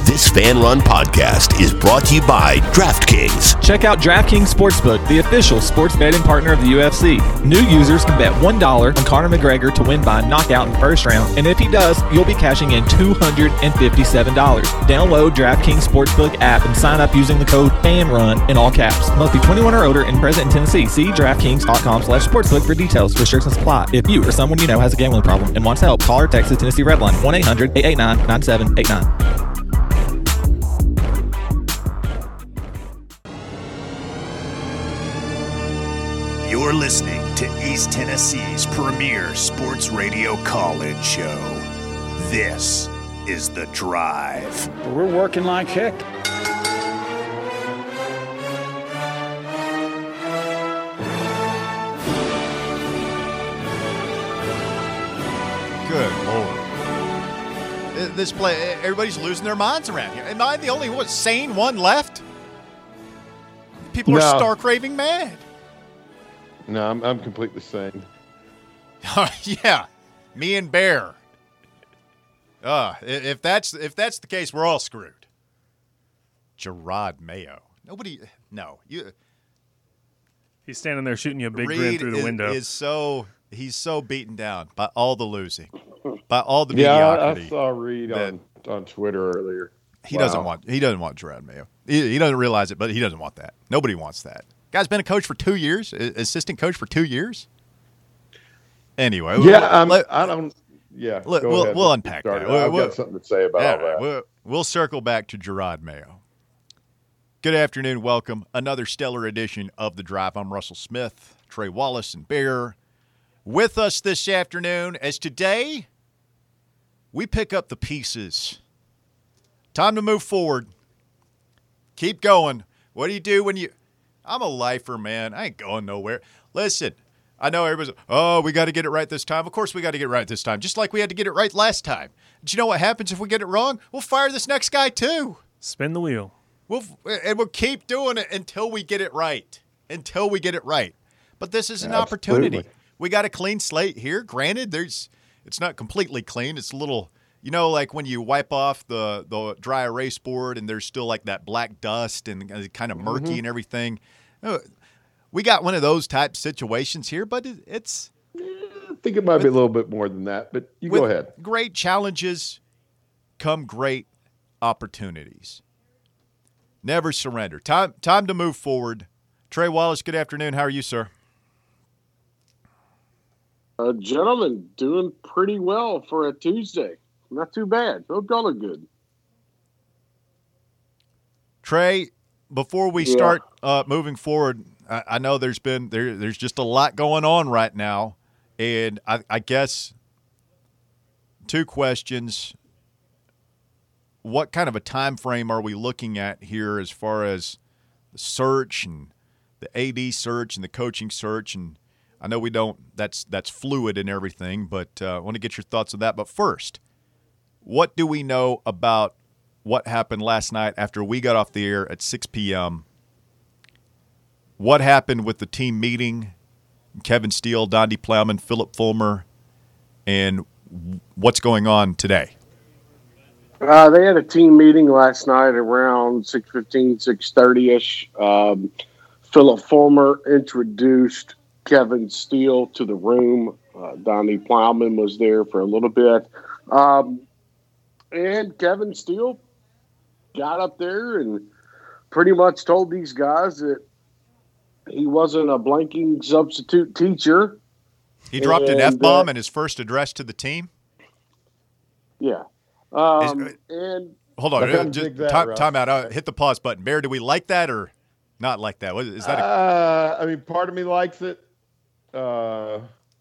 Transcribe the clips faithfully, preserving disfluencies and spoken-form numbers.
This Fan Run podcast is brought to you by DraftKings. Check out DraftKings Sportsbook, the official sports betting partner of the U F C. New users can bet one dollar on Conor McGregor to win by knockout in the first round, and if he does, you'll be cashing in two hundred fifty-seven dollars. Download DraftKings Sportsbook app and sign up using the code FANRUN in all caps. Must be twenty-one or older and present in Tennessee. See DraftKings.com slash sportsbook for details. Restrictions apply. If you or someone you know has a gambling problem and wants help, call or text the Tennessee Red Line, one eight hundred eight eight nine nine seven eight nine. You're listening to East Tennessee's premier sports radio call-in show. This is The Drive. We're working like heck. Good Lord. This play, everybody's losing their minds around here. Am I the only one, sane one left? People No. are stark raving mad. No, I'm I'm completely sane. Yeah, me and Bear. Uh, if that's if that's the case, we're all screwed. Jerod Mayo. Nobody. No, you. He's standing there shooting you a big Reed grin through the is, window. Is so he's so beaten down by all the losing, by all the Yeah, I, mediocrity. I saw Reed on, on Twitter earlier. He Wow. doesn't want. He doesn't want Jerod Mayo. He, he doesn't realize it, but he doesn't want that. Nobody wants that. Guy's been a coach for two years, assistant coach for two years. Anyway, Yeah, we'll, um, let, I don't. Yeah, let, go we'll ahead. we'll unpack Start that. it. We'll, I've we'll, got something to say about yeah, all that. We'll, we'll circle back to Jerod Mayo. Good afternoon, welcome. Another stellar edition of The Drive. I'm Russell Smith, Trey Wallace, and Bear with us this afternoon. As today, we pick up the pieces. Time to move forward. Keep going. What do you do when you? I'm a lifer, man. I ain't going nowhere. Listen, I know everybody's, oh, we got to get it right this time. Of course we got to get it right this time, just like we had to get it right last time. But you know what happens if we get it wrong? We'll fire this next guy too. Spin the wheel. We'll and we'll keep doing it until we get it right. Until we get it right. But this is an Absolutely. opportunity. We got a clean slate here. Granted, there's it's not completely clean. It's a little, you know, like when you wipe off the, the dry erase board and there's still like that black dust and kind of murky Mm-hmm. and everything. Uh, We got one of those type situations here, but it, it's I think it might be a little bit more than that, but you with go ahead. great challenges come great opportunities. Never surrender. Time time to move forward. Trey Wallace, good afternoon. How are you, sir? Uh, gentlemen, doing pretty well for a Tuesday. Not too bad. Hope y'all are good. Trey, before we Yeah. start uh, moving forward, I, I know there's been there there's just a lot going on right now, and I, I guess two questions. What kind of a time frame are we looking at here as far as the search and the A D search and the coaching search? And I know we don't that's that's fluid and everything, but uh, I want to get your thoughts on that. But first, what do we know about what happened last night after we got off the air at six p.m.? What happened with the team meeting? Kevin Steele, Donnie Plowman, Philip Fulmer, and what's going on today? Uh, they had a team meeting last night around six fifteen, six thirty-ish. Um, Philip Fulmer introduced Kevin Steele to the room. Uh, Donnie Plowman was there for a little bit. Um, and Kevin Steele got up there and pretty much told these guys that he wasn't a blanking substitute teacher. He dropped And, an F-bomb uh, in his first address to the team? Yeah. Um, Is- and Hold on. I couldn't uh, Just dig that, time, Russ. time out. Uh, hit the pause button. Bear, do we like that or not like that? What, is that a, Uh, I mean, part of me likes it, uh,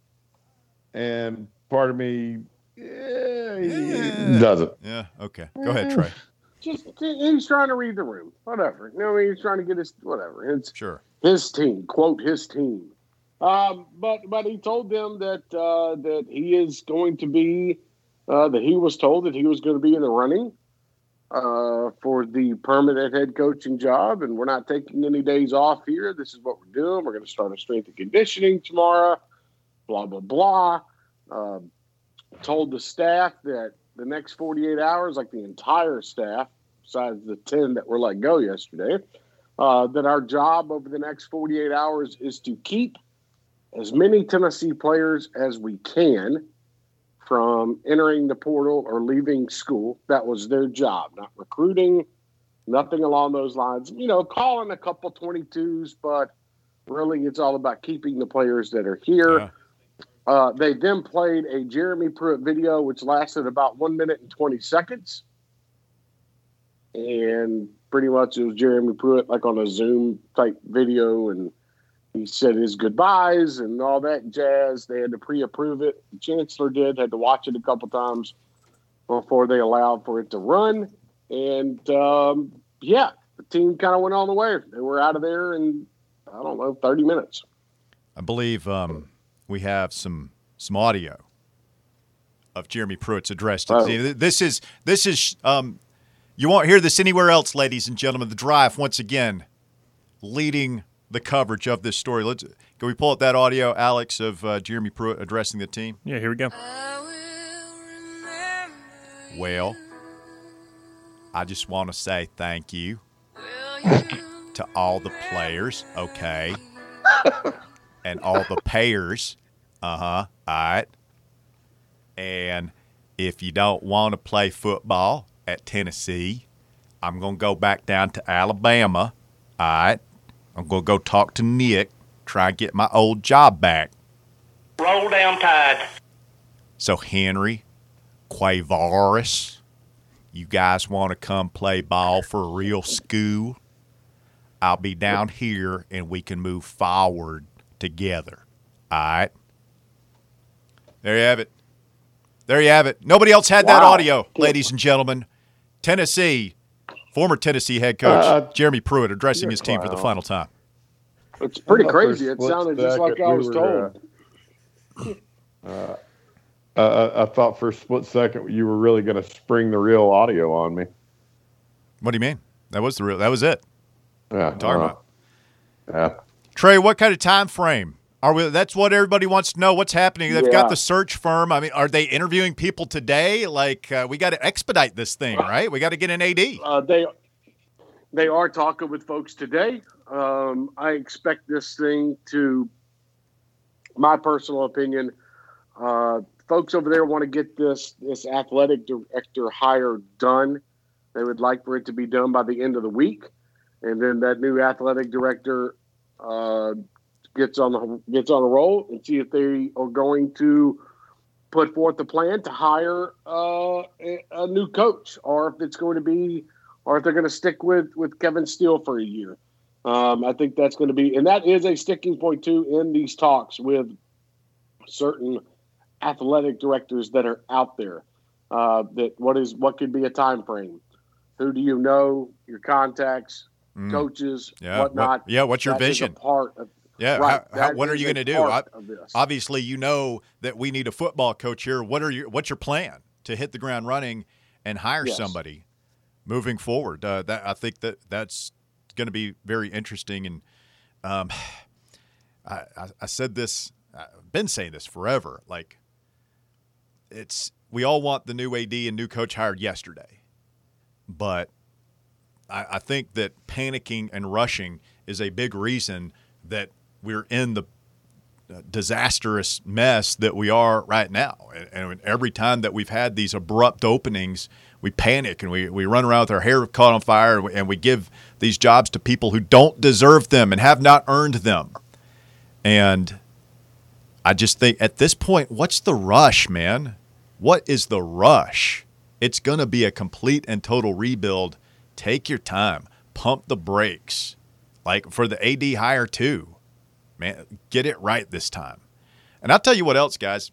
and part of me yeah, Yeah. doesn't. yeah, okay. Go ahead, Trey. just he's trying to read the room. Whatever. You know what I mean? He's trying to get his whatever. It's Sure. his team, quote his team. Um, but but he told them that uh, that he is going to be uh, that he was told that he was going to be in the running uh, for the permanent head coaching job, and we're not taking any days off here. This is what we're doing. We're going to start a strength and conditioning tomorrow. Blah blah blah. Um, told the staff that the next forty-eight hours, like the entire staff, besides the ten that were let go yesterday, uh, that our job over the next forty-eight hours is to keep as many Tennessee players as we can from entering the portal or leaving school. That was their job, not recruiting, nothing along those lines. You know, calling a couple twenty-twos, but really it's all about keeping the players that are here. Yeah. Uh, they then played a Jeremy Pruitt video, which lasted about one minute and twenty seconds. And pretty much it was Jeremy Pruitt, like on a Zoom type video. And he said his goodbyes and all that jazz. They had to pre-approve it. The Chancellor did, had to watch it a couple times before they allowed for it to run. And, um, yeah, the team kind of went on the way. They were out of there in, I don't know, thirty minutes. I believe um, we have some some audio of Jeremy Pruitt's address to the Oh. team. This is this is um, you won't hear this anywhere else, ladies and gentlemen. The Drive once again leading the coverage of this story. Let's can we pull up that audio, Alex, of uh, Jeremy Pruitt addressing the team? Yeah, here we go. Well, I just want to say thank you to all the players, okay, and all the payers, uh-huh, all right. And if you don't want to play football at Tennessee, I'm going to go back down to Alabama, all right. I'm going to go talk to Nick, try and get my old job back. Roll down Tide. So, Henry, Quavaris, you guys want to come play ball for real school? I'll be down here and we can move forward together. All right? There you have it. There you have it. Nobody else had that Wow. audio, ladies and gentlemen. Tennessee, former Tennessee head coach Uh, Jeremy Pruitt addressing you're his team for the clown. final time. It's pretty I thought for a crazy. It split sounded just like second I we was were, told. Uh, uh, I thought for a split second you were really going to spring the real audio on me. What do you mean? That was the real. That was it. Yeah, What are you talking uh, about? Yeah. Trey, what kind of time frame are we? That's what everybody wants to know. What's happening? They've Yeah. got the search firm. I mean, are they interviewing people today? Like, uh, we got to expedite this thing, right? We got to get an A D. Uh, they they are talking with folks today. Um, I expect this thing to, my personal opinion, uh, folks over there want to get this this athletic director hire done. They would like for it to be done by the end of the week, and then that new athletic director uh, gets on the gets on a roll and see if they are going to put forth a plan to hire uh, a, a new coach, or if it's going to be, or if they're going to stick with with Kevin Steele for a year. Um, I think that's going to be, and that is a sticking point too in these talks with certain athletic directors that are out there. Uh, that what is what could be a time frame? Who do you know? Your contacts, Mm. coaches, Yeah. whatnot. What, yeah. What's your That is a vision? part of Yeah. right, how- how- that what are is you a going to do? part I- of this. obviously, you know that we need a football coach here. What are your What's your plan to hit the ground running and hire Yes. somebody moving forward? Uh, that I think that that's going to be very interesting. And um, I, I, I said this. I've been saying this forever. Like, it's we all want the new A D and new coach hired yesterday, but I, I think that panicking and rushing is a big reason that we're in the disastrous mess that we are right now. And, and every time that we've had these abrupt openings, we panic and we, we run around with our hair caught on fire, and we, and we give these jobs to people who don't deserve them and have not earned them. And I just think at this point, what's the rush, man? What is the rush? It's going to be a complete and total rebuild. Take your time. Pump the brakes. Like for the A D hire too. Man, get it right this time. And I'll tell you what else, guys.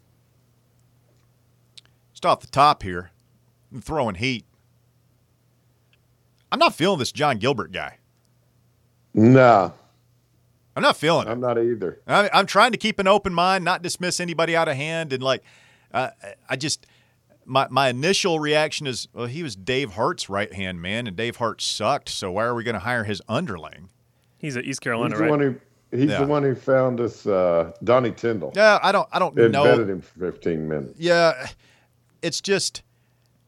Just off the top here, I'm throwing heat. I'm not feeling this John Gilbert guy. No, I'm not feeling it. I'm not either. I, I'm trying to keep an open mind, not dismiss anybody out of hand. And, like, uh, I just my, – my initial reaction is, well, he was Dave Hart's right-hand man, and Dave Hart sucked, so why are we going to hire his underling? He's at East Carolina, He's the right? one who he's Yeah. the one who found us uh, Donnie Tyndall. Yeah, I don't I don't It know. vetted him for fifteen minutes. Yeah, it's just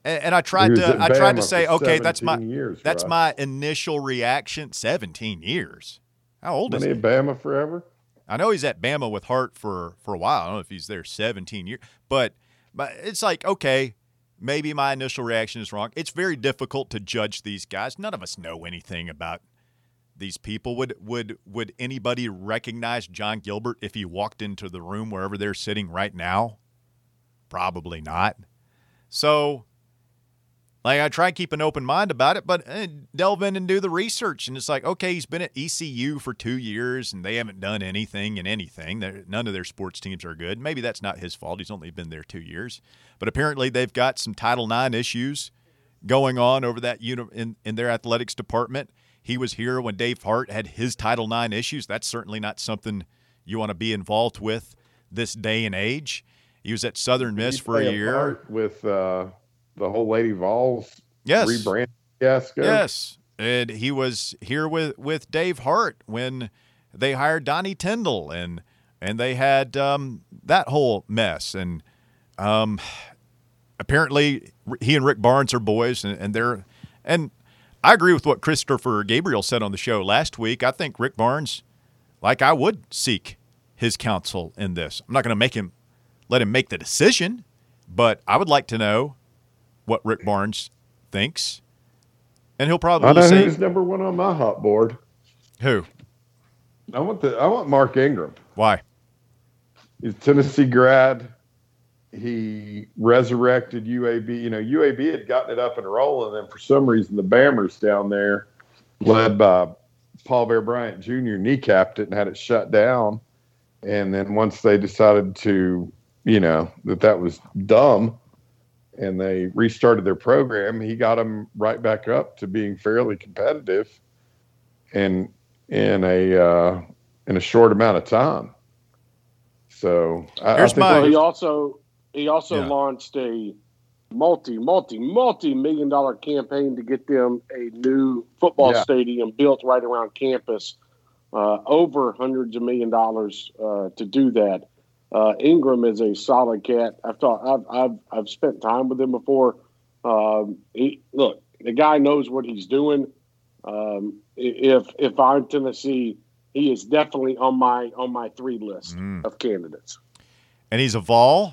And, and I tried He was to at I tried to Bama say, for okay, that's my seventeen years, that's Ross. my initial reaction. seventeen years. How old is Wasn't he? he at Bama forever? I know he's at Bama with Hart for, for a while. I don't know if he's there seventeen years, but, but it's like, okay, maybe my initial reaction is wrong. It's very difficult to judge these guys. None of us know anything about these people. Would would would anybody recognize John Gilbert if he walked into the room wherever they're sitting right now? Probably not. So, like, I try to keep an open mind about it, but uh, delve in and do the research. And it's like, okay, he's been at E C U for two years, and they haven't done anything in anything. They're, none of their sports teams are good. Maybe that's not his fault. He's only been there two years. But apparently they've got some Title nine issues going on over that uni- in, in their athletics department. He was here when Dave Hart had his Title nine issues. That's certainly not something you want to be involved with this day and age. He was at Southern Miss He for a played year. part with uh, the whole Lady Vols Yes. rebrand fiasco. Yes. And he was here with, with Dave Hart when they hired Donnie Tyndall, and and they had um, that whole mess. And um, apparently he and Rick Barnes are boys, and, and they're and I agree with what Christopher Gabriel said on the show last week. I think Rick Barnes, like I would seek his counsel in this. I'm not going to make him let him make the decision, but I would like to know what Rick Barnes thinks. And he'll probably I know say who's number one on my hot board. who? I want the I want Mark Ingram. Why? He's a Tennessee grad. He resurrected U A B. You know, U A B had gotten it up and rolling, and then for some reason the Bammers down there, led by Paul Bear Bryant Junior, kneecapped it and had it shut down. And then once they decided to, you know, that that was dumb, and they restarted their program, he got them right back up to being fairly competitive, and in a uh, in a short amount of time. So I, Here's I think my- Well, he also he also Yeah. launched a multi multi multi million dollar campaign to get them a new football Yeah. stadium built right around campus. Uh, over hundreds of million dollars uh, to do that. Uh, Ingram is a solid cat. I've thought I've I've I've spent time with him before. Um, he, look, the guy knows what he's doing. Um, if if I'm Tennessee, he is definitely on my on my three list Mm. of candidates. And he's a Vol,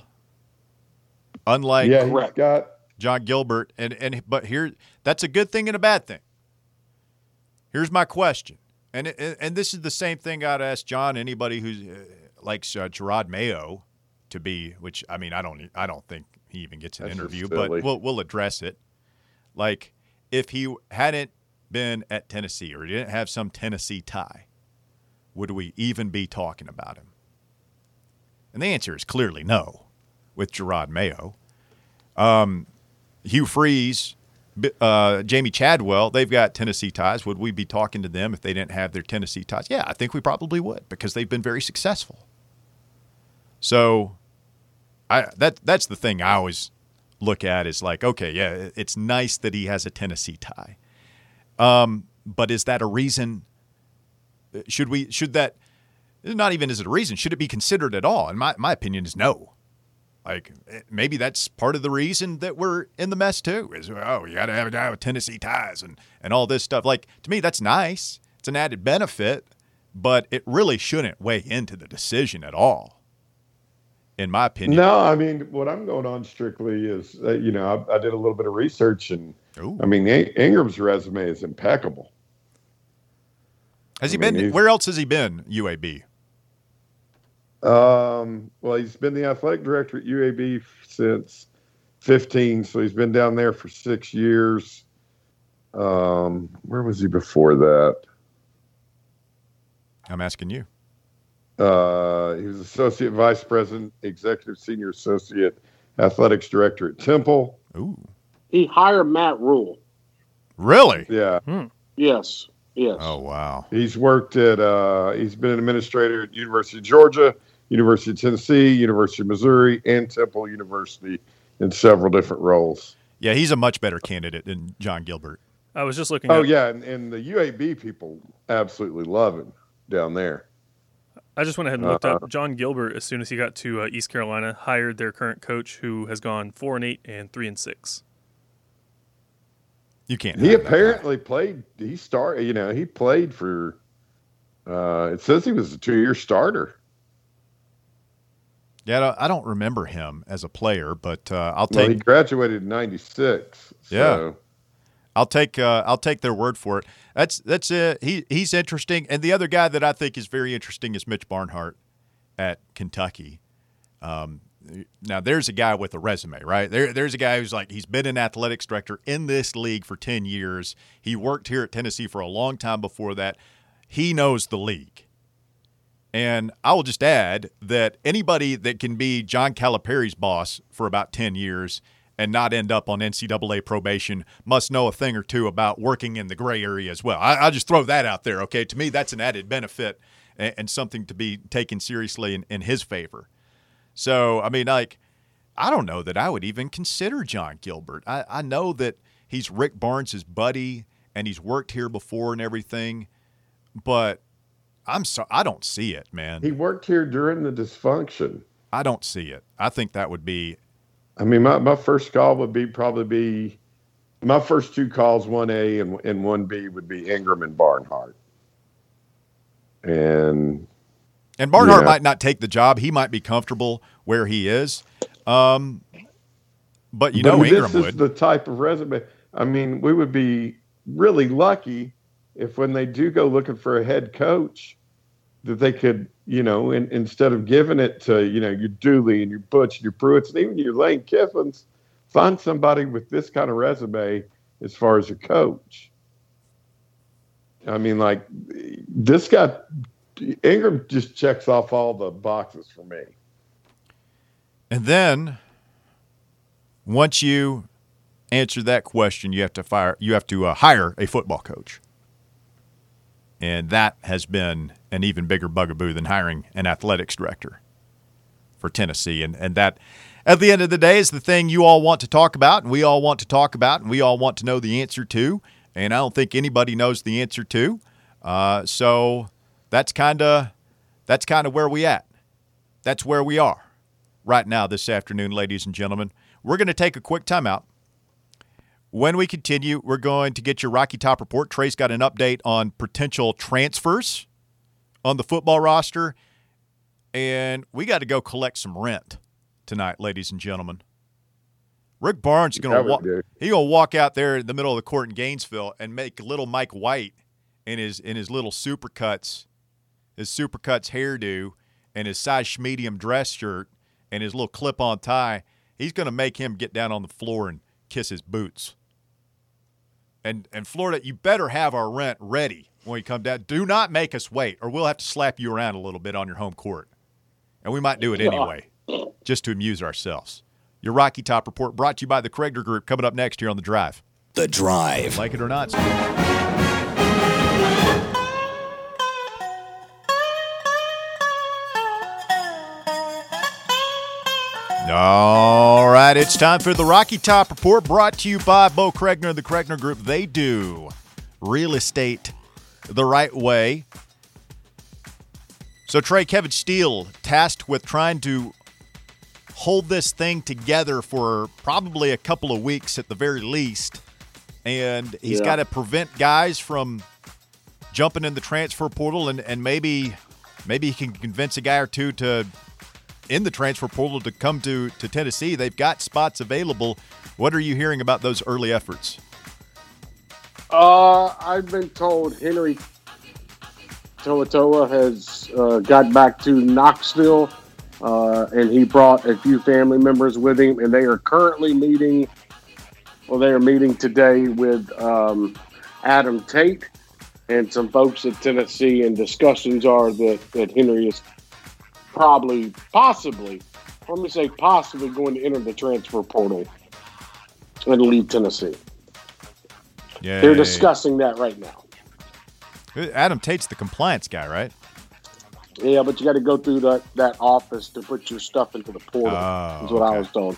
unlike yeah, he's correct. got John Gilbert. And, and but here, that's a good thing and a bad thing. Here's my question. And it, and this is the same thing I'd ask John, anybody who uh, likes uh, Gerard Mayo to be, which, I mean, I don't I don't think he even gets an That's just interview, silly. but we'll we'll address it. Like, if he hadn't been at Tennessee or he didn't have some Tennessee tie, would we even be talking about him? And the answer is clearly no with Gerard Mayo. Um, Hugh Freeze, uh, Jamie Chadwell, they've got Tennessee ties. Would we be talking to them if they didn't have their Tennessee ties? Yeah, I think we probably would because they've been very successful. So I that that's the thing I always look at is like, okay, yeah, it's nice that he has a Tennessee tie. Um, but is that a reason? Should we, should that, not even is it a reason, should it be considered at all? And my, my opinion is no. Like, maybe that's part of the reason that we're in the mess too, is, oh, you got to have a guy with Tennessee ties and, and all this stuff. Like, to me, that's nice. It's an added benefit, but it really shouldn't weigh into the decision at all, in my opinion. no. I mean, what I'm going on strictly is, uh, you know, I, I did a little bit of research, and Ooh. I mean, In- Ingram's resume is impeccable. Has he I mean, been, he's- where else has he been, U A B? Um, well, he's been the athletic director at U A B since fifteen, so he's been down there for six years. Um, where was he before that? I'm asking you. Uh, he was associate vice president, executive senior associate, athletics director at Temple. Ooh. He hired Matt Rule. Really? Yeah, Yes, yes. Oh, wow. he's worked at. Uh, he's been an administrator at University of Georgia, University of Tennessee, University of Missouri, and Temple University in several different roles. Yeah, he's a much better candidate than John Gilbert. I was just looking Oh at yeah, and, and the U A B people absolutely love him down there. I just went ahead and looked Uh, up John Gilbert as soon as he got to uh, East Carolina, hired their current coach who has gone four and eight and three and six. You can't. He apparently played. He started. You know, he played for. Uh, it says he was a two-year starter. Yeah, I don't, I don't remember him as a player, but uh, I'll take. Well, he graduated in ninety-six. So. Yeah, I'll take. Uh, I'll take their word for it. That's that's uh, he he's interesting, and the other guy that I think is very interesting is Mitch Barnhart at Kentucky. Um, now there's a guy with a resume, right? There there's a guy who's like he's been an athletics director in this league for ten years. He worked here at Tennessee for a long time before that. He knows the league. And I will just add that anybody that can be John Calipari's boss for about ten years and not end up on N C double A probation must know a thing or two about working in the gray area as well. I, I'll just throw that out there, okay? To me, that's an added benefit and, and something to be taken seriously in, in his favor. So, I mean, like, I don't know that I would even consider John Gilbert. I, I know that he's Rick Barnes' buddy and he's worked here before and everything, but – I'm sorry, I don't see it, man. He worked here during the dysfunction. I don't see it. I think that would be. I mean, my, my first call would be probably be my first two calls, one A and, and one B would be Ingram and Barnhart. And and Barnhart yeah. might not take the job. He might be comfortable where he is. Um, but you but know, this Ingram is would. the type of resume. I mean, we would be really lucky if when they do go looking for a head coach, that they could, you know, in, instead of giving it to, you know, your Dooley and your Butch and your Pruitts and even your Lane Kiffins, find somebody with this kind of resume as far as a coach. I mean, like, this guy, Ingram just checks off all the boxes for me. And then, once you answer that question, you have to fire, you have to uh, hire a football coach. And that has been an even bigger bugaboo than hiring an athletics director for Tennessee. And and that, at the end of the day, is the thing you all want to talk about, and we all want to talk about, and we all want to know the answer to. And I don't think anybody knows the answer to. Uh, so that's kind of that's kind of where we at. That's where we are right now this afternoon, ladies and gentlemen. We're going to take a quick timeout. When we continue, we're going to get your Rocky Top report. Trey's got an update on potential transfers on the football roster. And we got to go collect some rent tonight, ladies and gentlemen. Rick Barnes is going to walk. He gonna walk out there in the middle of the court in Gainesville and make little Mike White in his in his little Supercuts, his Supercuts hairdo and his size medium dress shirt and his little clip-on tie. He's going to make him get down on the floor and kiss his boots. And and Florida, you better have our rent ready when we come down. Do not make us wait, or we'll have to slap you around a little bit on your home court. And we might do it anyway, just to amuse ourselves. Your Rocky Top report brought to you by the Kregner Group, coming up next here on The Drive. The Drive. Like it or not. All right, it's time for the Rocky Top Report, brought to you by Bo Kregner and the Kregner Group. They do real estate the right way. So, Trey, Kevin Steele tasked with trying to hold this thing together for probably a couple of weeks at the very least. And he's yeah. got to prevent guys from jumping in the transfer portal, and, and maybe maybe he can convince a guy or two to – in the transfer portal to come to, to Tennessee. They've got spots available. What are you hearing about those early efforts? Uh, I've been told Henry To'oto'o has uh, got back to Knoxville, uh, and he brought a few family members with him, and they are currently meeting, well, they are meeting today with um, Adam Tate and some folks at Tennessee, and discussions are that, that Henry is probably, possibly, let me say possibly going to enter the transfer portal and leave Tennessee. Yay. They're discussing that right now. Adam Tate's the compliance guy, right? Yeah, but you got to go through that, that office to put your stuff into the portal, oh, is what okay. I was told.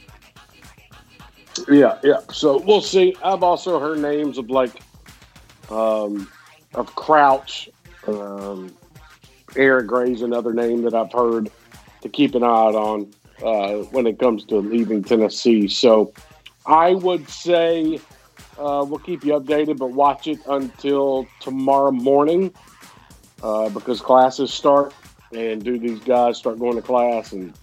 Yeah, yeah. So we'll see. I've also heard names of like, um, of Crouch, um, Aaron Gray's another name that I've heard to keep an eye out on uh, when it comes to leaving Tennessee. So I would say Uh, we'll keep you updated, but watch it until tomorrow morning uh, because classes start. And do these guys start going to class, and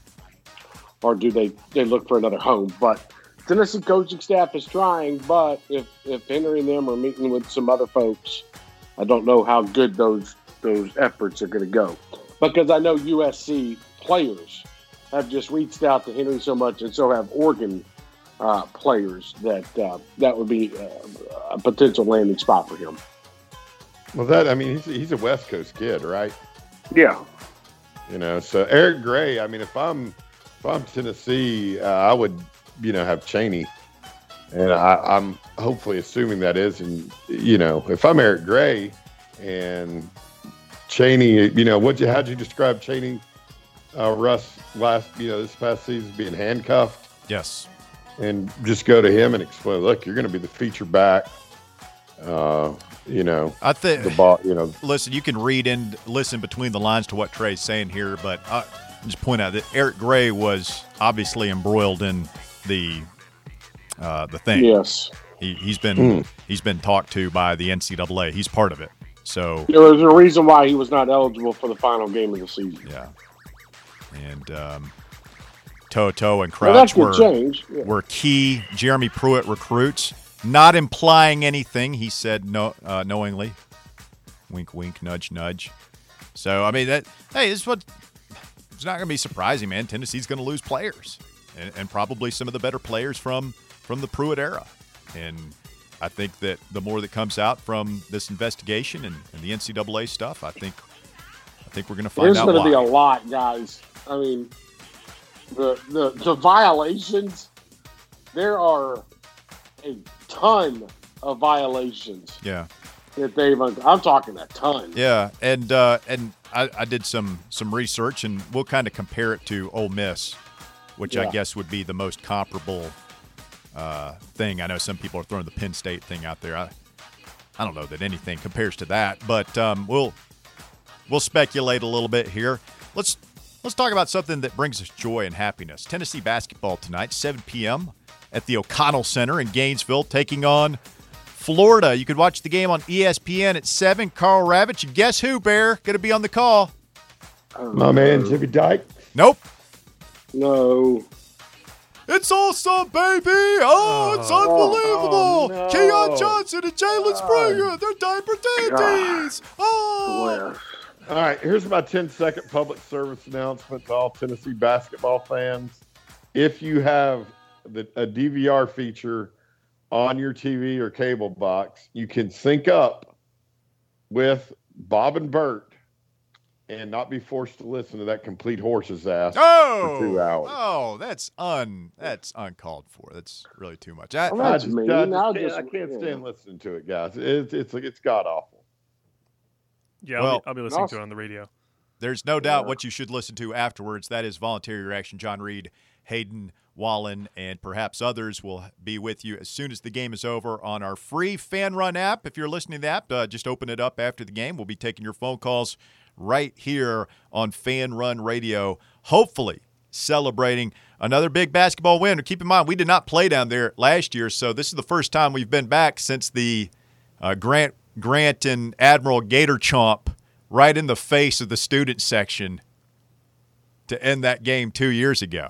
or do they, they look for another home? But Tennessee coaching staff is trying. But if, if Henry and them are meeting with some other folks, I don't know how good those those efforts are going to go. Because I know U S C players have just reached out to Henry so much, and so have Oregon uh, players that uh, that would be uh, a potential landing spot for him. Well, that I mean, he's he's a West Coast kid, right? Yeah. You know, so Eric Gray. I mean, if I'm if I'm Tennessee, uh, I would, you know, have Chaney, and I, I'm hopefully assuming that is, and you know, if I'm Eric Gray and Chaney, you know, what you how'd you describe Chaney, uh, Russ last, you know, this past season being handcuffed? Yes, and just go to him and explain. Look, you're going to be the feature back. Uh, you know, I think the ball. You know, listen, you can read and listen between the lines to what Trey's saying here, but I just point out that Eric Gray was obviously embroiled in the uh, the thing. Yes, he, he's been Mm. he's been talked to by the N C double A. He's part of it. So there was a reason why he was not eligible for the final game of the season. yeah, and um, Toto and Well, that Crouch could were change. Yeah. were key Jeremy Pruitt recruits. Not implying anything, he said no, uh, knowingly. Wink, wink, nudge, nudge. So, I mean, that hey, this is what it's not going to be surprising, man. Tennessee's going to lose players, and, and probably some of the better players from from the Pruitt era. And I think that the more that comes out from this investigation and, and the N C double A stuff, I think I think we're going to find There's out going to why. be a lot, guys. I mean, the the the violations. There are a ton of violations yeah. that they've. I'm talking a ton. Yeah, and uh, and I, I did some some research, and we'll kind of compare it to Ole Miss, which I Yeah. guess would be the most comparable uh, thing. I know some people are throwing the Penn State thing out there. I I don't know that anything compares to that, but um, we'll we'll speculate a little bit here. Let's let's talk about something that brings us joy and happiness. Tennessee basketball tonight, seven p.m. at the O'Connell Center in Gainesville, taking on Florida. You could watch the game on E S P N at seven. Carl Ravitch, and guess who, Bear? Going to be on the call. my man Jimmy Dyke. Nope. No. It's awesome, baby. Oh, it's unbelievable. oh, no. Keon Johnson and Jalen Springer, they're diaper dandies. God. Oh. All right, here's my ten second public service announcement to all Tennessee basketball fans. If you have the, a D V R feature on your T V or cable box, you can sync up with Bob and Bert and not be forced to listen to that complete horse's ass Oh. for two hours. Oh, that's un that's uncalled for. That's really too much. I, Well, I that's just, mean. I, just I'll can't, just- I can't yeah. stand listening to it, guys. It's it's it's god awful. Yeah, I'll, Well, be, I'll be listening awesome. to it on the radio. There's no doubt Yeah. what you should listen to afterwards. That is Voluntary Reaction. John Reed, Hayden Wallen, and perhaps others will be with you as soon as the game is over on our free Fan Run app. If you're listening to the app, uh, just open it up after the game. We'll be taking your phone calls right here on Fan Run Radio, hopefully celebrating another big basketball win. Keep in mind, we did not play down there last year, so this is the first time we've been back since the uh, Grant Grant and Admiral Gator Chomp right in the face of the student section to end that game two years ago.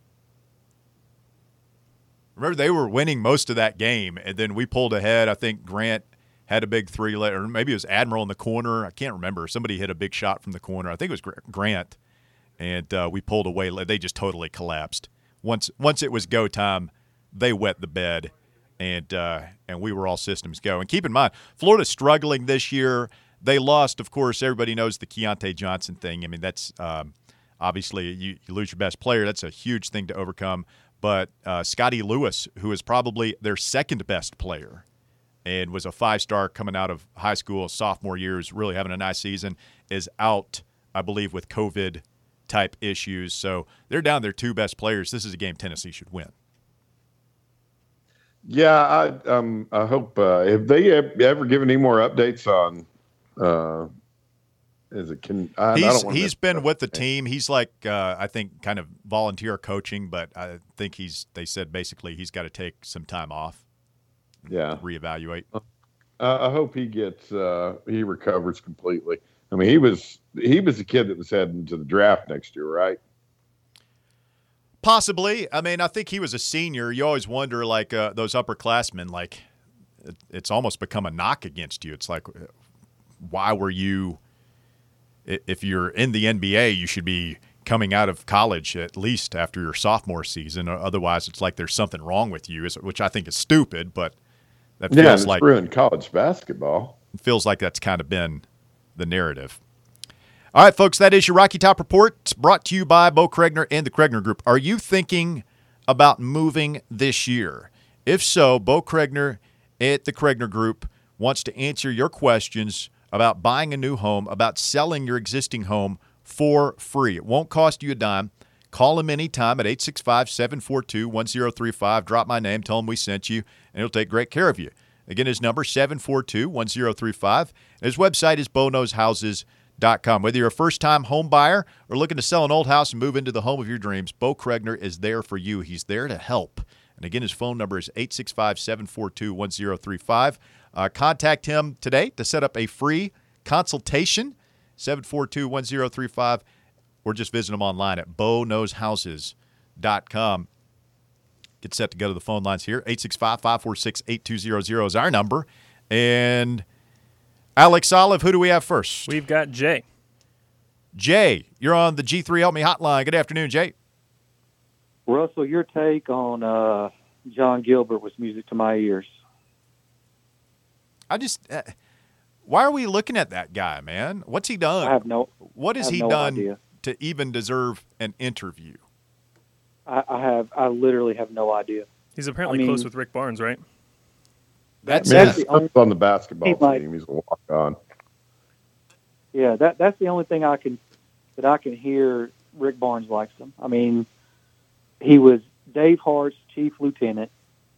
Remember, they were winning most of that game, and then we pulled ahead. I think Grant had a big three, or maybe it was Admiral in the corner. I can't remember. Somebody hit a big shot from the corner. I think it was Grant, and uh, we pulled away. They just totally collapsed. Once once it was go time, they wet the bed, and uh, and we were all systems go. And keep in mind, Florida's struggling this year. They lost, of course, everybody knows the Keontae Johnson thing. I mean, that's um, obviously you, you lose your best player. That's a huge thing to overcome. But uh, Scotty Lewis, who is probably their second best player and was a five-star coming out of high school, sophomore year, is really having a nice season, is out, I believe, with COVID-type issues. So they're down their two best players. This is a game Tennessee should win. Yeah, I um I hope uh, have they ever given any more updates on uh is it can I, I He's don't wanna he's miss- been with the team. He's like uh, I think kind of volunteer coaching, but I think he's they said basically he's got to take some time off. Yeah. reevaluate. Uh, I hope he gets uh, he recovers completely. I mean, he was he was the kid that was heading to the draft next year, right? Possibly. I mean, I think he was a senior. You always wonder, like uh, those upperclassmen, like it, it's almost become a knock against you. It's like, why were you? If you're in the N B A, you should be coming out of college at least after your sophomore season. Otherwise, it's like there's something wrong with you, which I think is stupid. But that feels yeah, it's like ruined college basketball. It feels like that's kind of been the narrative. All right, folks, that is your Rocky Top Report. It's brought to you by Bo Kregner and the Kregner Group. Are you thinking about moving this year? If so, Bo Kregner at the Kregner Group wants to answer your questions about buying a new home, about selling your existing home for free. It won't cost you a dime. Call him anytime at eight six five, seven four two, one zero three five. Drop my name, tell him we sent you, and he'll take great care of you. Again, his number, seven four two, one zero three five. His website is bo knows houses dot com. Whether you're a first-time home buyer or looking to sell an old house and move into the home of your dreams, Bo Kregner is there for you. He's there to help. And again, his phone number is eight six five, seven four two, one zero three five. Uh, contact him today to set up a free consultation, seven four two, one zero three five, or just visit him online at bo knows houses dot com. Get set to go to the phone lines here. eight six five, five four six, eight two zero zero is our number. And Alex Olive, who do we have first? We've got Jay. Jay, you're on the G three Help Me hotline. Good afternoon, Jay. Russell, your take on uh, John Gilbert was music to my ears. I just, uh, why are we looking at that guy, man? What's he done? I have no. What has he no done idea. to even deserve an interview? I, I have. I literally have no idea. He's apparently I mean, close with Rick Barnes, right? That's, Man, that's he's the only, on the basketball he might- team. He's a walk on. yeah, that that's the only thing I can that I can hear. Rick Barnes likes him. I mean, he was Dave Hart's chief lieutenant.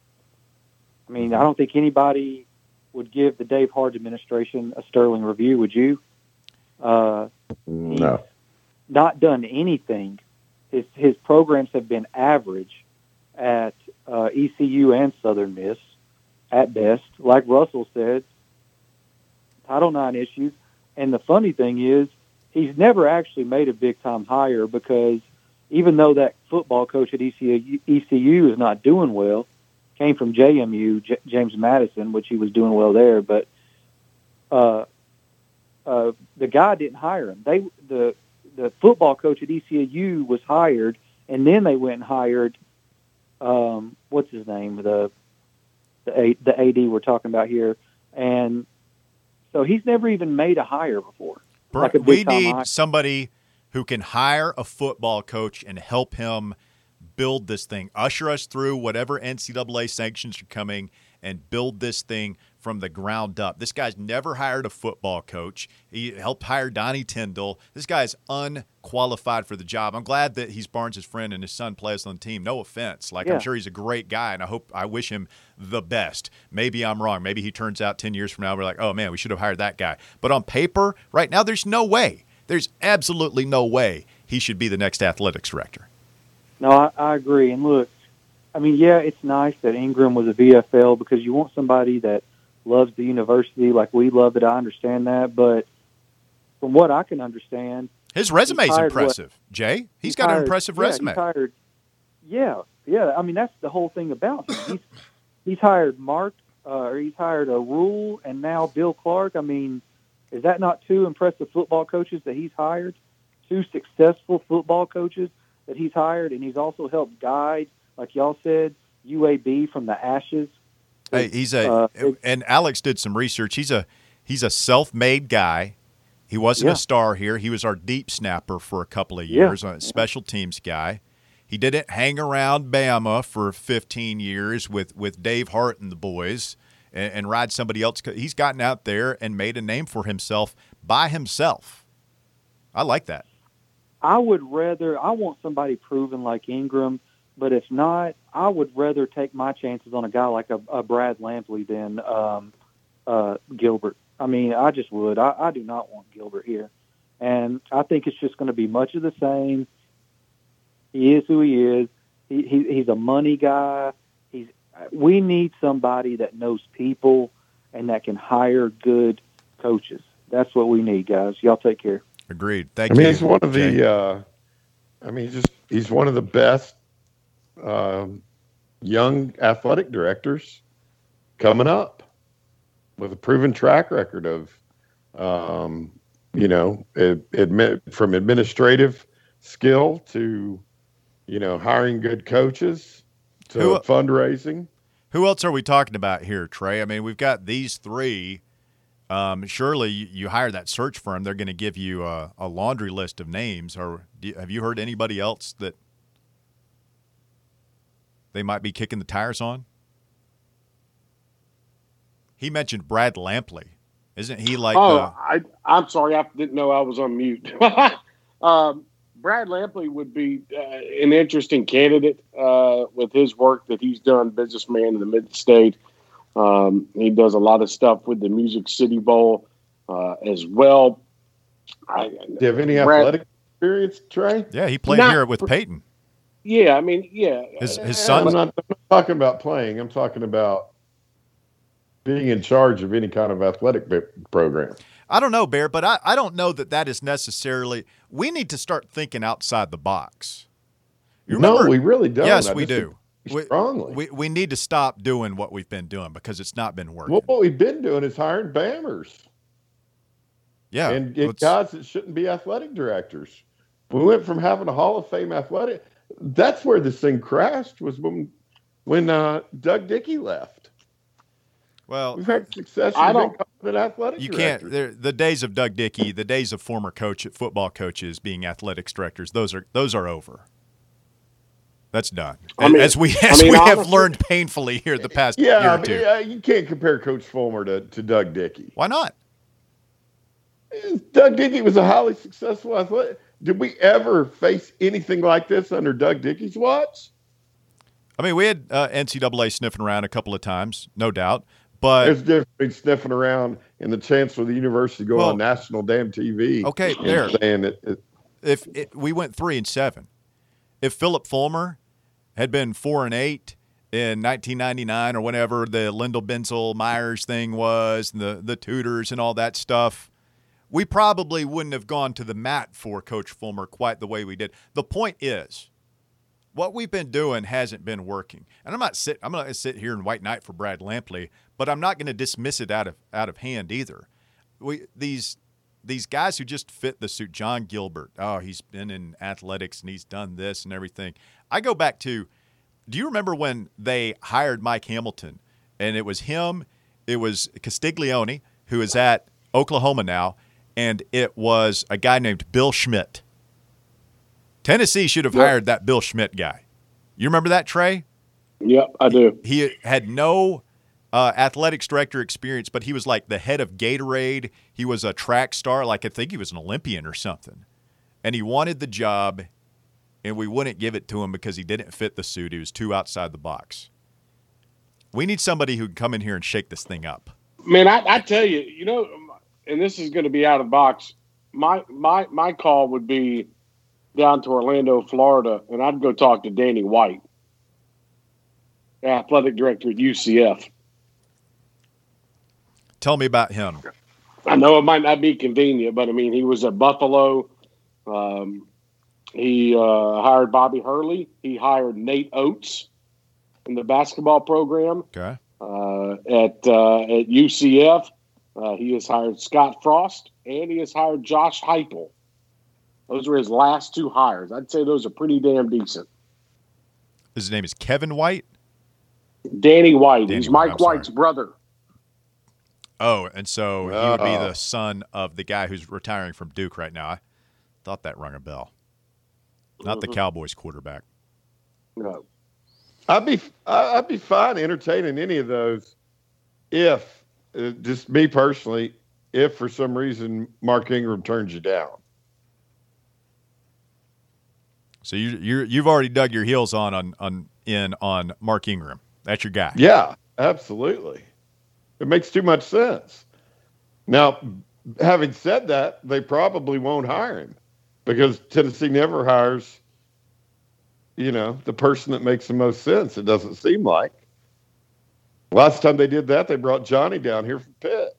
I mean, I don't think anybody would give the Dave Hart administration a sterling review, would you? Uh, No. not done anything. His his programs have been average at uh, E C U and Southern Miss at best. Like Russell said, Title nine issues. And the funny thing is, he's never actually made a big-time hire because even though that football coach at E C U, E C U is not doing well, came from J M U, J- James Madison, which he was doing well there, but uh, uh, the guy didn't hire him. They the the football coach at E C U was hired, and then they went and hired um, what's his name, the the A, the A D we're talking about here, and so he's never even made a hire before. Like a we big-time need hire. somebody who can hire a football coach and help him build this thing, usher us through whatever N C double A sanctions are coming, and build this thing from the ground up. This guy's never hired a football coach. He helped hire Donnie Tyndall. This guy's unqualified for the job. I'm glad that he's Barnes' friend and his son plays on the team. No offense. Like, Yeah. I'm sure he's a great guy, and I hope I wish him the best. Maybe I'm wrong. Maybe he turns out ten years from now, we're like, oh, man, we should have hired that guy. But on paper, right now, there's no way. There's absolutely no way he should be the next athletics director. No, I, I agree. And look, I mean, yeah, it's nice that Ingram was a V F L because you want somebody that loves the university like we love it. I understand that. But from what I can understand, his resume's he's hired impressive, what, Jay. He's, he's got hired, an impressive yeah, resume. He's hired, yeah, yeah. I mean, that's the whole thing about him. He's, he's hired Mark, uh, or he's hired a Rule, and now Bill Clark. I mean, is that not two impressive football coaches that he's hired? Two successful football coaches that he's hired, and he's also helped guide, like y'all said, U A B from the ashes. Hey, he's a uh, and Alex did some research. He's a he's a self-made guy. He wasn't Yeah. a star here. He was our deep snapper for a couple of Yeah. years, a special teams guy. He didn't hang around Bama for fifteen years with, with Dave Hart and the boys and, and ride somebody else. He's gotten out there and made a name for himself by himself. I like that. I would rather, I want somebody proven like Ingram, but if not, I would rather take my chances on a guy like a, a Brad Lampley than um, uh, Gilbert. I mean, I just would. I, I do not want Gilbert here. And I think it's just going to be much of the same. He is who he is. He, he He's a money guy. He's we need somebody that knows people and that can hire good coaches. That's what we need, guys. Y'all take care. Agreed. Thank I you. mean, he's one of Jay. the. Uh, I mean, he's just he's one of the best um, young athletic directors coming up with a proven track record of, um, you know, it, admit, from administrative skill to, you know, hiring good coaches to Who- fundraising. Who else are we talking about here, Trey? I mean, we've got these three. Um, surely you, you hire that search firm, they're going to give you a, a laundry list of names. Or do you, have you heard anybody else that they might be kicking the tires on? He mentioned Brad Lampley. Isn't he like oh, uh, I, I'm sorry. I didn't know I was on mute. um, Brad Lampley would be uh, an interesting candidate uh, with his work that he's done, businessman in the Mid-State. Um, he does a lot of stuff with the Music City Bowl uh, as well. I, Do you have any Brad, athletic experience, Trey? Yeah, he played Not here with for- Peyton. Yeah, I mean, yeah. His his I'm son. not, I'm not talking about playing. I'm talking about being in charge of any kind of athletic b- program. I don't know, Bear, but I, I don't know that that is necessarily – we need to start thinking outside the box. You remember, no, we really don't. Yes, I we do. We, strongly. we, we need to stop doing what we've been doing because it's not been working. Well, what we've been doing is hiring bammers yeah. and, and let's- guys that shouldn't be athletic directors. We went from having a Hall of Fame athletic. That's where this thing crashed was when when uh, Doug Dickey left. Well, We've had success I with don't- incompetent athletic you directors. can't there- – the days of Doug Dickey, the days of former coach football coaches being athletics directors, those are those are over. That's done. I mean- as we, I as mean, we have honestly- learned painfully here the past Yeah, year I or mean, two. uh, you can't compare Coach Fulmer to, to Doug Dickey. Why not? Doug Dickey was a highly successful athletic. Did we ever face anything like this under Doug Dickey's watch? I mean, we had uh, N C double A sniffing around a couple of times, no doubt. But There's a difference between sniffing around and the chancellor of the university going Well, on national damn T V. okay, and there. saying it, it, if it, we went three and seven, if Philip Fulmer had been four and eight in nineteen ninety-nine or whenever the Lyndall Benzel Myers thing was, and the the tutors and all that stuff, we probably wouldn't have gone to the mat for Coach Fulmer quite the way we did. The point is, what we've been doing hasn't been working. And I'm not sit I'm not going to sit here and white knight for Brad Lampley, but I'm not going to dismiss it out of out of hand either. We these these guys who just fit the suit, John Gilbert, oh, he's been in athletics and he's done this and everything. I go back to, do you remember when they hired Mike Hamilton? And it was him, it was Castiglione, who is at Oklahoma now, and it was a guy named Bill Schmidt. Tennessee should have Yep. hired that Bill Schmidt guy. You remember that, Trey? Yep, I do. He had no uh, athletics director experience, but he was like the head of Gatorade. He was a track star. Like, I think he was an Olympian or something. And he wanted the job, and we wouldn't give it to him because he didn't fit the suit. He was too outside the box. We need somebody who can come in here and shake this thing up. Man, I, I tell you, you know, and this is going to be out of the box. My my my call would be down to Orlando, Florida, and I'd go talk to Danny White, athletic director at U C F. Tell me about him. I know it might not be convenient, but I mean, he was at Buffalo. Um, he uh, hired Bobby Hurley. He hired Nate Oates in the basketball program. Okay. Uh, at uh, at U C F, uh, he has hired Scott Frost and he has hired Josh Heupel. Those were his last two hires. I'd say those are pretty damn decent. His name is Kevin White. Danny White. Danny He's White, Mike I'm sorry. White's brother. Oh, and so he would be Oh. the son of the guy who's retiring from Duke right now. I thought that rung a bell. Not the Mhm. Cowboys quarterback. No. I'd be I'd be fine entertaining any of those if, uh, just me personally, if for some reason Mark Ingram turns you down. So you you you've already dug your heels on on on in on Mark Ingram. That's your guy. Yeah, absolutely. It makes too much sense. Now, having said that, they probably won't hire him because Tennessee never hires, you know, the person that makes the most sense. It doesn't seem like. Last time they did that, they brought Johnny down here from Pitt.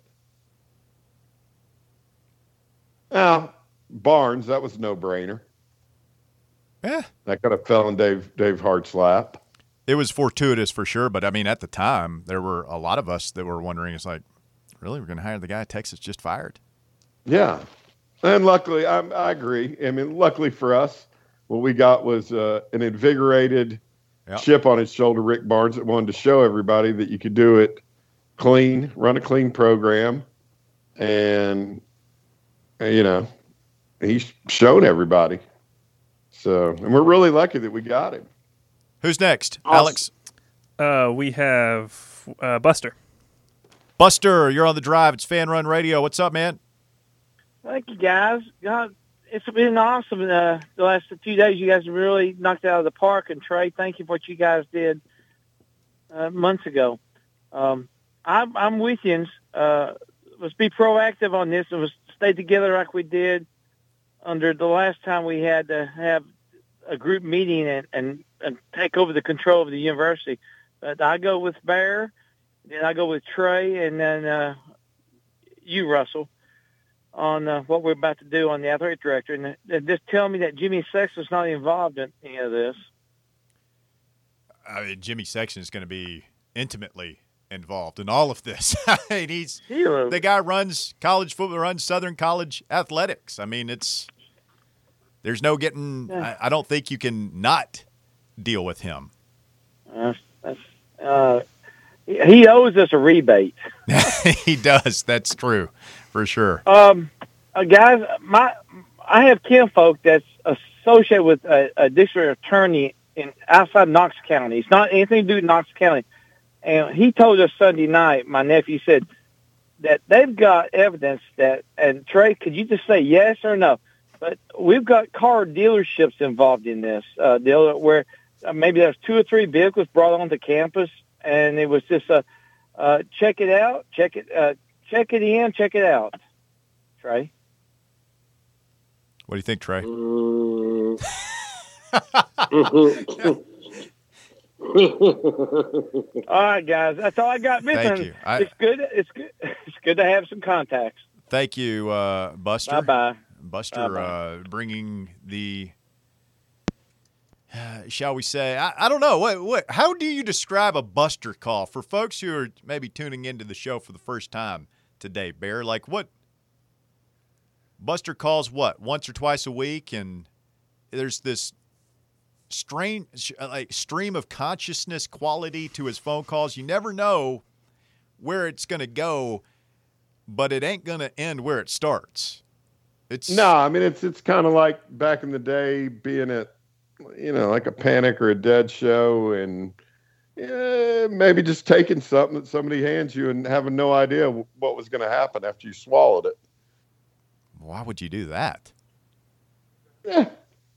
Now, Barnes, that was a no-brainer. Yeah. That kind of fell in Dave Dave Hart's lap. It was fortuitous for sure, but, I mean, at the time, there were a lot of us that were wondering, it's like, really, we're going to hire the guy Texas just fired? Yeah. And luckily, I, I agree. I mean, luckily for us, what we got was uh, an invigorated yep. chip on his shoulder, Rick Barnes, that wanted to show everybody that you could do it clean, run a clean program. And, you know, he showed everybody. So, and we're really lucky that we got him. Who's next? Alex? Uh, we have uh, Buster. Buster, you're on the drive. It's Fan Run Radio. What's up, man? Thank you, guys. God, it's been awesome. Uh, the last few days, you guys have really knocked it out of the park. And, Trey, thank you for what you guys did uh, months ago. Um, I'm, I'm with you. Uh, let's be proactive on this and let's stay together like we did under the last time we had to have a group meeting and, and, and take over the control of the university. But I go with Bear, then I go with Trey, and then uh, you, Russell, on uh, what we're about to do on the athletic director. And uh, just tell me that Jimmy Sexton's not involved in any of this. I mean, Jimmy Sexton is going to be intimately involved in all of this. I mean, he's the guy runs college football, runs Southern College athletics. I mean, it's there's no getting. Yeah. I, I don't think you can not deal with him. Uh, that's, uh, he owes us a rebate. He does. That's true, for sure. Um, uh, guys, my I have kinfolk that's associated with a, a district attorney in outside Knox County. It's not anything to do with Knox County. And he told us Sunday night, my nephew said, that they've got evidence that, and Trey, could you just say yes or no? But we've got car dealerships involved in this uh, deal where uh, maybe there's two or three vehicles brought onto campus, and it was just a uh, check it out, check it, uh, check it in, check it out. Trey, what do you think, Trey? All right, guys. That's all I got. Listen, Thank you. I, it's good. It's good. It's good to have some contacts. Thank you, uh, Buster. Bye bye. Buster, Bye-bye. Uh, bringing the, uh, shall we say? I, I don't know. What what? How do you describe a Buster call for folks who are maybe tuning into the show for the first time today? Bear, like what? Buster calls what once or twice a week, and there's this strange like stream of consciousness quality to his phone calls. You never know where it's going to go, but it ain't going to end where it starts. It's no, I mean it's it's kind of like back in the day being at, you know, like a Panic or a Dead show, and yeah, maybe just taking something that somebody hands you and having no idea what was going to happen after you swallowed it. Why would you do that? Yeah.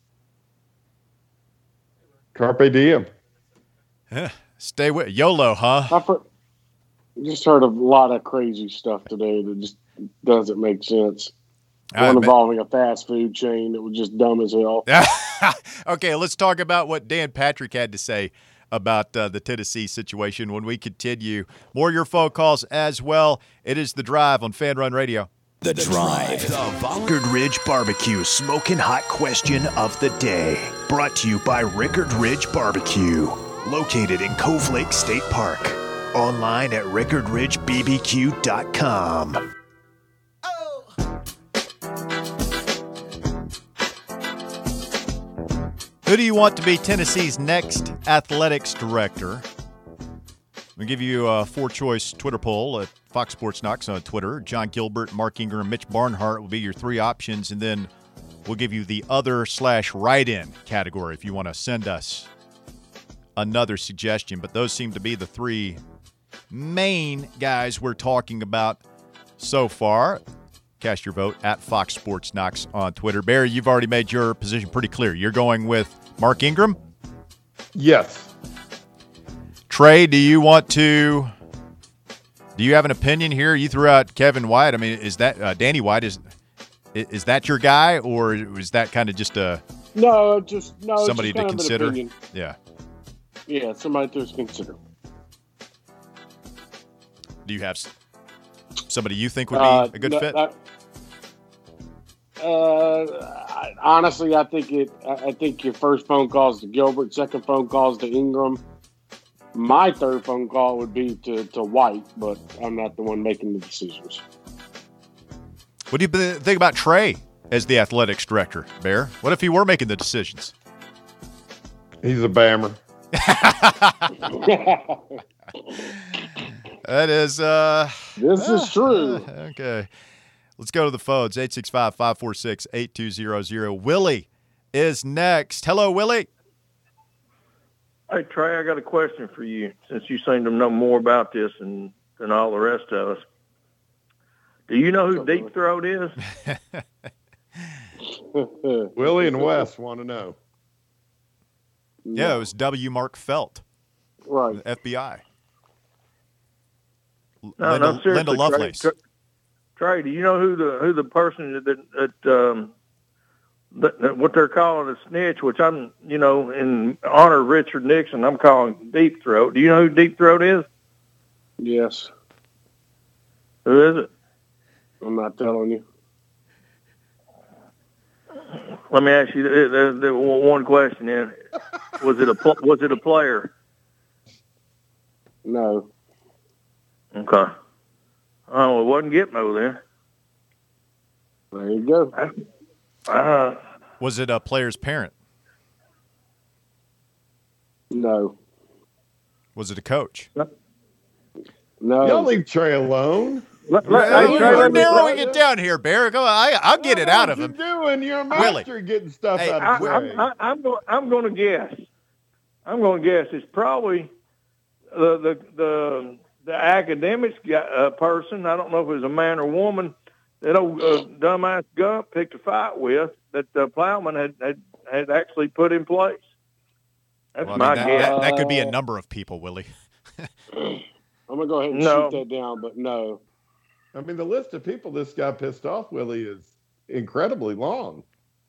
Carpe diem. Yeah. Stay with YOLO, huh? I for, just heard a lot of crazy stuff today that just doesn't make sense. All One right, involving a fast food chain that was just dumb as hell. Okay, let's talk about what Dan Patrick had to say about uh, the Tennessee situation when we continue. More of your phone calls as well. It is The Drive on Fan Run Radio. The Drive. The Valkerd Ridge Barbecue Smoking Hot Question of the Day. Brought to you by Rickard Ridge Barbecue. Located in Cove Lake State Park. Online at rickard ridge b b q dot com. Who do you want to be Tennessee's next athletics director? We'll give you a four-choice Twitter poll at Fox Sports Knox on Twitter. John Gilbert, Mark Ingram, Mitch Barnhart will be your three options, and then we'll give you the other slash write-in category if you want to send us another suggestion. But those seem to be the three main guys we're talking about so far. Cast your vote at Fox Sports Knox on Twitter. Barry, you've already made your position pretty clear. You're going with Mark Ingram? Yes. Trey, do you want to – do you have an opinion here? You threw out Kevin White. I mean, is that uh, – Danny White, is is that your guy, or is that kind of just a – No, just – no, somebody just to consider? Opinion. Yeah. Yeah, somebody to consider. do you have somebody you think would be Uh, a good no, fit? I- Uh, I, honestly, I think it. I I think your first phone call is to Gilbert, second phone call is to Ingram. My third phone call would be to, to White, but I'm not the one making the decisions. What do you th- think about Trey as the athletics director, Bear? What if he were making the decisions? He's a Bammer. That is. Uh, this uh, is true. Uh, okay. Let's go to the phones. eight six five, five four six, eight two zero zero. Willie is next. Hello, Willie. Hey, Trey, I got a question for you, since you seem to know more about this than, than all the rest of us. Do you know who Deep Throat is? Willie and Wes want to know. Yeah, it was W. Mark Felt. Right. F B I. No, Linda, no, seriously, Linda Lovelace. Trey, Trey, do you know who the who the person that that, um, that, that what they're calling a snitch? Which I'm, you know, in honor of Richard Nixon, I'm calling Deep Throat. Do you know who Deep Throat is? Yes. Who is it? I'm not telling you. Let me ask you the, the, the one question. Then, was it a pl- was it a player? No. Okay. Oh, it wasn't Gitmo then. There you go. Uh, Was it a player's parent? No. Was it a coach? No. Y'all leave Trey alone. Let, let, hey, we're Trey, we're let me- narrowing it down here, Bear. Go, I, I'll get it out of him. What you doing? You're a Willie. master at getting stuff Hey, out I, of Trey. I'm, I, I'm going. I'm going to guess. I'm going to guess it's probably the the the, the academics guy, uh, person. I don't know if it was a man or woman that old uh, dumbass Gump picked a fight with that uh, Plowman had, had had actually put in place. That's Well, I my mean, that, guess. that, that could be a number of people, Willie. I'm going to go ahead and No. shoot that down, but no. I mean, the list of people this guy pissed off, Willie, is incredibly long.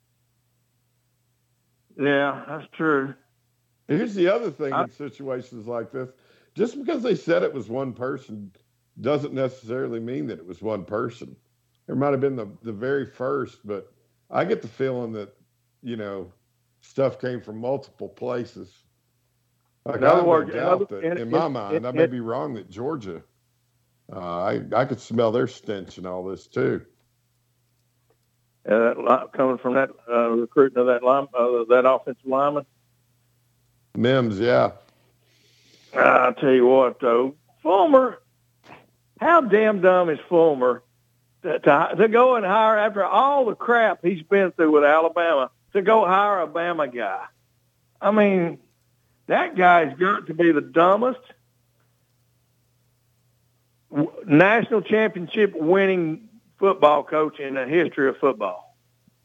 Yeah, that's true. Here's the other thing I- in situations like this. Just because they said it was one person doesn't necessarily mean that it was one person. It might have been the, the very first, but I get the feeling that, you know, stuff came from multiple places. Like, In other I have no words, in doubt other- that, in- in my in- mind, in- I may in- be wrong that Georgia, uh, I, I could smell their stench and all this too. Uh, that li- coming from that uh, recruiting of that line, uh, that offensive lineman. Mims, yeah. I'll tell you what, though, Fulmer, how damn dumb is Fulmer to, to, to go and hire, after all the crap he's been through with Alabama, to go hire a Bama guy? I mean, that guy's got to be the dumbest w- national championship winning football coach in the history of football.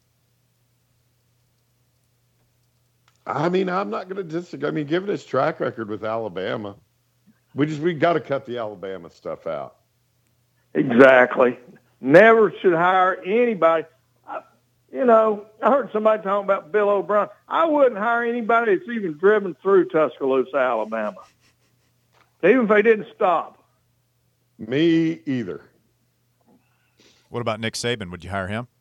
I mean, I'm not going to disagree. I mean, given his track record with Alabama, we just we got to cut the Alabama stuff out. Exactly. Never should hire anybody. I, you know, I heard somebody talking about Bill O'Brien. I wouldn't hire anybody that's even driven through Tuscaloosa, Alabama, even if they didn't stop. Me either. What about Nick Saban? Would you hire him?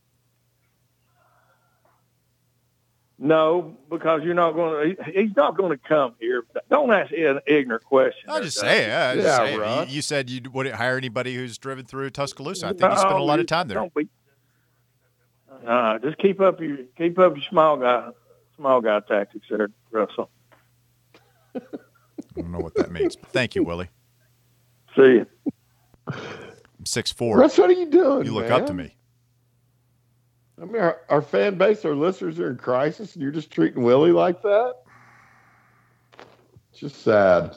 No, because you're not going to. He's not going to come here. Don't ask an ignorant question. I'm just saying. I just Yeah, saying. right. You, you said you wouldn't hire anybody who's driven through Tuscaloosa. I think you spent a lot of time there. Don't be. Uh, just keep up your keep up your small guy small guy tactics there, Russell. I don't know what that means. But thank you, Willie. See you. I'm six four. Russ, what are you doing? You look man? up to me. I mean, our, our fan base, our listeners are in crisis, and you're just treating Willie like that? It's just sad.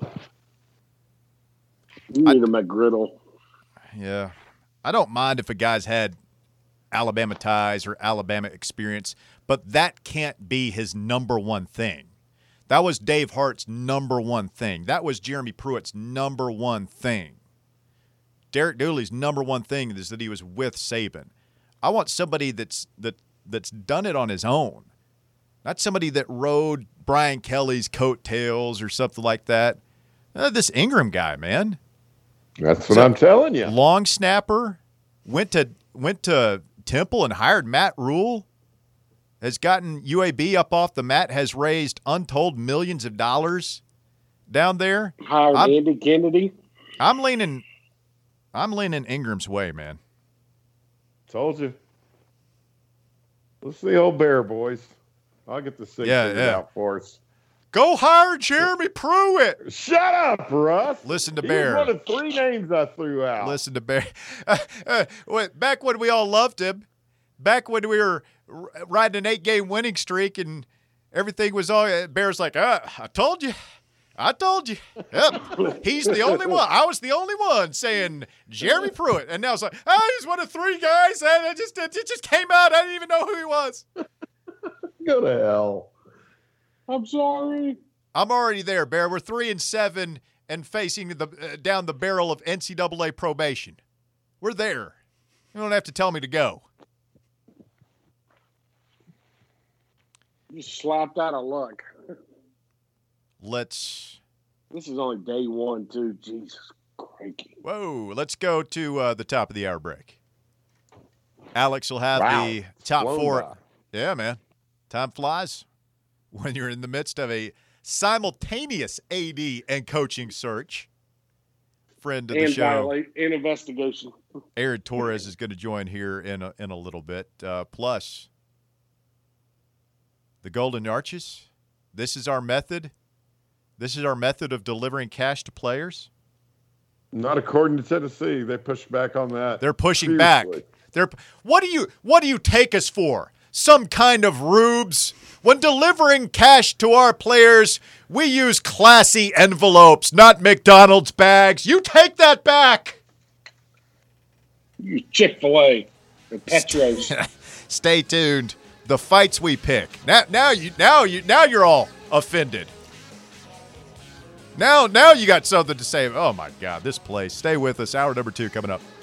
You need a McGriddle. Yeah. I don't mind if a guy's had Alabama ties or Alabama experience, but that can't be his number one thing. That was Dave Hart's number one thing. That was Jeremy Pruitt's number one thing. Derek Dooley's number one thing is that he was with Saban. I want somebody that's that that's done it on his own, not somebody that rode Brian Kelly's coattails or something like that. Uh, this Ingram guy, man, That's what So, I'm telling you. Long snapper went to went to Temple and hired Matt Rule. Has gotten U A B up off the mat. Has raised untold millions of dollars down there. Hired I'm, Andy Kennedy. I'm leaning. I'm leaning Ingram's way, man. Told you. Let's see old Bear, boys. I'll get the six Yeah, figured yeah. out for us. Go hire Jeremy Pruitt. Shut up, Russ. Listen to He Bear. was one of three names I threw out. Listen to Bear. Uh, uh, wait, back when we all loved him, back when we were r- riding an eight-game winning streak and everything was all, Bear's like, uh, I told you. I told you. Yep. He's the only one. I was the only one saying Jeremy Pruitt. And now it's like, oh, he's one of three guys. And it just, it just came out. I didn't even know who he was. Go to hell. I'm sorry. I'm already there, Bear. We're three and seven and facing the uh, down the barrel of N C double A probation. We're there. You don't have to tell me to go. You slapped out of luck. Let's. This is only day one, too. Jesus Christ. Whoa. Let's go to uh, the top of the hour break. Alex will have Wow. the top Flown four. by. Yeah, man. Time flies when you're in the midst of a simultaneous A D and coaching search. Friend of the And show, violate and investigation. Aaron Torres, is going to join here in a, in a little bit. Uh, plus, the Golden Arches. This is our method. This is our method of delivering cash to players. Not according to Tennessee. They pushed back on that. They're pushing fiercely. back. They're what do you what do you take us for? Some kind of rubes? When delivering cash to our players, we use classy envelopes, not McDonald's bags. You take that back. You Chick-fil-A and Petros. Stay tuned. The fights we pick. Now now you now you now you're all offended. Now now you got something to say. Oh my God, this place. Stay with us. Hour number two coming up.